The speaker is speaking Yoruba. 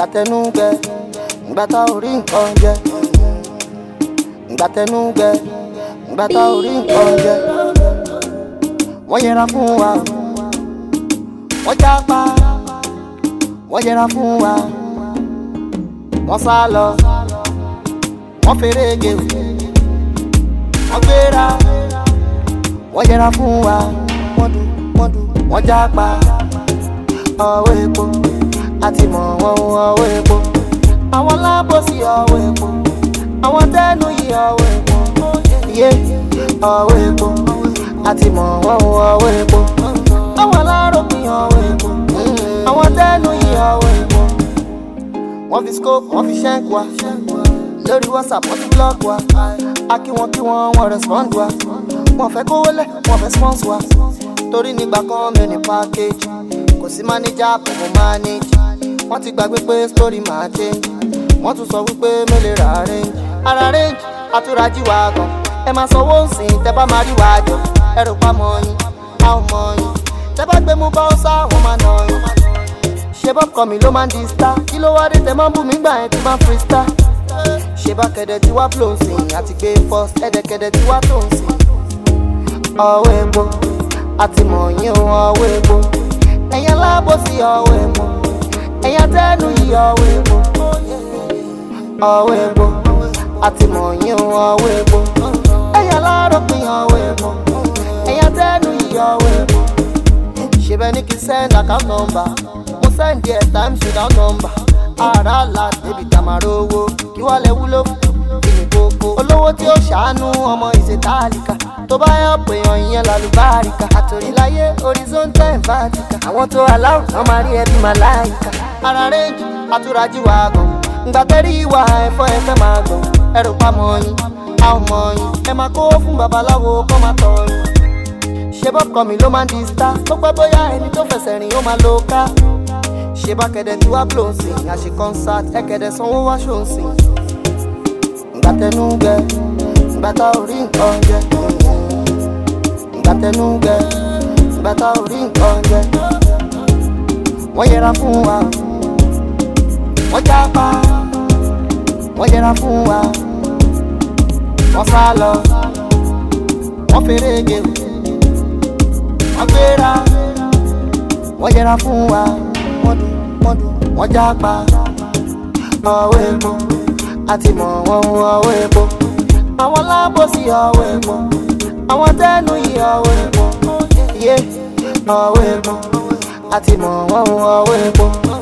Ngbàtẹnugbẹ, ngbàtà orí nǹkan jẹ. Ngbàtẹnugbẹ, ngbàtà orí nǹkan jẹ. Wọ́n yẹra fún wa, wọ́n jápa, wọ́n yẹra fún wa. Wọ́n sá lọ, wọ́n ferege, wọ́n gbéra, wọ́n yẹra fún wa. Wọ́n jápa, ọwọ́ epo, àti mọ̀ wọ́n ọwọ́ epo. Àwọn lábòsí ọwọ́ epo, àwọn tẹ́nu yìí ọwọ́ epo. Yé ọwọ́ epo, àti mọ̀ wọ́n ọwọ́ epo. Àwọn aláròpin ọwọ́ epo, àwọn tẹ́nu yìí ọwọ́ epo. Wọ́n fi scope, wọ́n fi ṣẹ́ǹkì wa. Lórí WhatsApp, wọ́n ti block wa. A kí wọ́n respond wa. Wọ́n fẹ́ kówó lẹ̀, wọ́n fẹ́ sponsor wa. Torí nígbà kan mi ò ní package. Kò sí manager, kò mọ manage. Wọ́n ti gbàgbé pé story máa change. Wọ́n tún sọ wípé mi lè ra range. Ara range, àtúrájí wa gan. Ẹ máa sanwó nsìn, tẹ́ bá máa rí wa jọ. Ẹ rò pa mọ́ yín, a ò mọ̀ yín. Tẹ́ bá gbé mú bá ó sá, wọ́n máa nà yín. Ṣé bọ́ kọ́ mi ló máa ń di star? Kí ló wá dé tẹ́ máa ń bù mí gbà yẹn tí máa ń freestyle? Ṣé bá kẹ̀dẹ̀ tí wá flow nsìn? Àti gbé first, ẹ̀dẹ̀kẹ̀dẹ̀ tí wá tó nsìn. Ọwọ́ epo, àti mọ̀ yín ọwọ́ epo. Ẹ̀yàn lábòsí ọwọ́ epo, ẹ̀yàn tẹ́nu yìí ọwọ́ epo. Ọwọ́ epo, àti mọ̀ yín ọwọ́ epo. Ẹ̀yàn láròpin ọwọ́ epo, ẹ̀yàn tẹ́nu yìí ọwọ́ epo. Ṣé bẹ́ẹ̀ ni kí send account number? Mo send there times without number. Ara la débi tàmárò owó, kí wọ́n lè wúlò fún ìní gbogbo. Olówó tí ó ṣàánú ọmọ ìṣètàlíkà. Tó bá yọ pé ọ̀yìn lálùbáríkà. Àtòríláyé horizontal and vertical. Àwọn tó aláwọ̀ náà máa rí ẹbí màláìka. Ara range, àtúrájí wa gan. Ngbà tẹ́rí ìwà ẹ̀fọ́ ẹ̀fẹ́ máa gbọ̀n. Ẹ rò pa mọ́ yín, a ò mọ̀ yín. Ẹ máa kó fún babaláwo kọ́ máa tọ̀ yín. Ṣé bọ́ kọ́ mi ló máa ń di star? Tó pẹ́ bóyá ẹni tó fẹsẹ̀ rìn ó máa lo ká. Ṣé bá kẹ̀dẹ̀ tí wá blow nsìn? Àṣe concert, ẹ̀kẹ̀dẹ̀ sanwó wá ṣó nsìn. Ngbàtẹnugbẹ, ngbàtà orí nǹkan jẹ. Ngbàtẹnugbẹ, ngbàtà orí nǹkan jẹ. Wọ́n yẹra fún wa, wọ́n jápa, wọ́n yẹra fún wa. Wọ́n sá lọ, wọ́n ferege, wọ́n gbéra, wọ́n yẹra fún wa. Wọ́n jápa, ọwọ́ epo, àti mọ̀ wọ́n ọwọ́ epo. Àwọn lábòsí ọwọ́ epo, àwọn tẹ́nu yìí ọwọ́ epo. Yé ọwọ́ epo, àti mọ̀ wọ́n ọwọ́ epo.